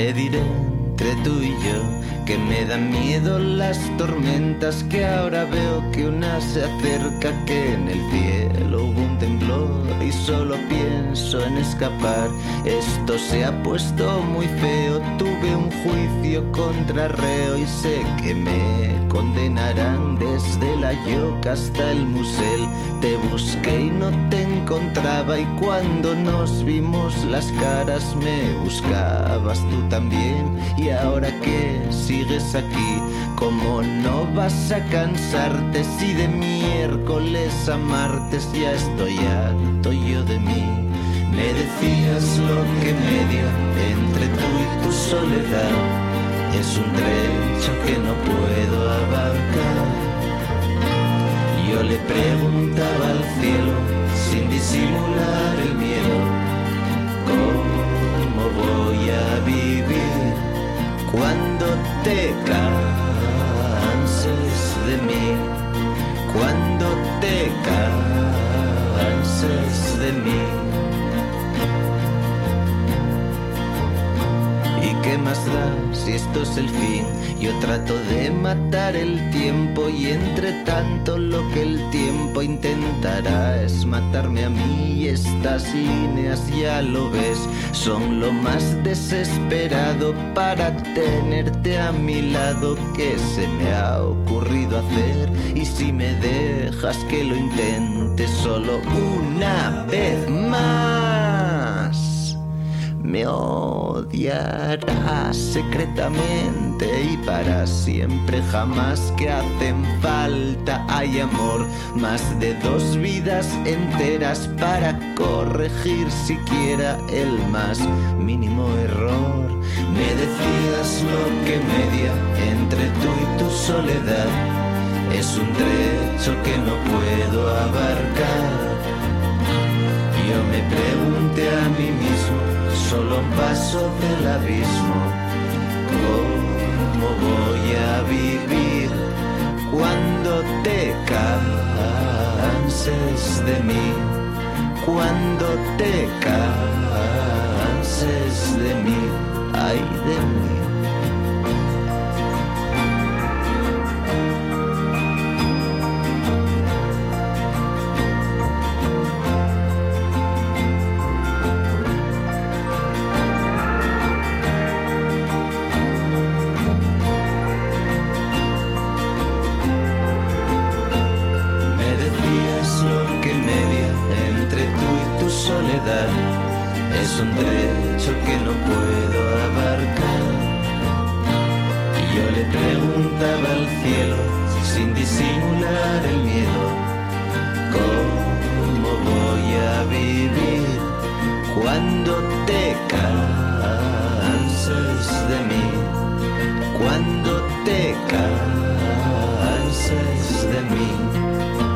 te diré entre tú y yo que me dan miedo las tormentas, que ahora veo que una se acerca, que en el cielo hubo un temblor y solo pienso en escapar. Esto se ha puesto muy feo, tuve un juicio contra reo y sé que me condenarán desde la Yoca hasta el Musel. Te busqué y no te encontraba, y cuando nos vimos las caras me buscabas tú también. Y ahora que sigues aquí, ¿cómo no vas a cansarte si de miércoles a martes ya estoy harto yo de mí? Me decías lo que media entre tú y tu soledad es un trecho que no puedo abarcar. Yo le preguntaba al cielo sin disimular el miedo, ¿cómo voy a vivir cuando te canses de mí? Cuando te canses de mí. ¿Y qué más da si esto es el fin? Yo trato de matar el tiempo y entre tanto lo que el tiempo intentará es matarme a mí. Y estas líneas, ya lo ves, son lo más desesperado para tenerte a mi lado que se me ha ocurrido hacer. Y si me dejas que lo intente solo una vez más, me odiarás secretamente y para siempre jamás, que hacen falta, hay amor, más de 2 vidas enteras para corregir siquiera el más mínimo error. Me decías lo que media entre tú y tu soledad es un trecho que no puedo abarcar. Yo me pregunté a mí mismo, solo un paso del abismo, ¿cómo voy a vivir cuando te canses de mí? Cuando te canses de mí, ay de mí. Es un trecho que no puedo abarcar. Y yo le preguntaba al cielo sin disimular el miedo, ¿cómo voy a vivir cuando te canses de mí? Cuando te canses de mí.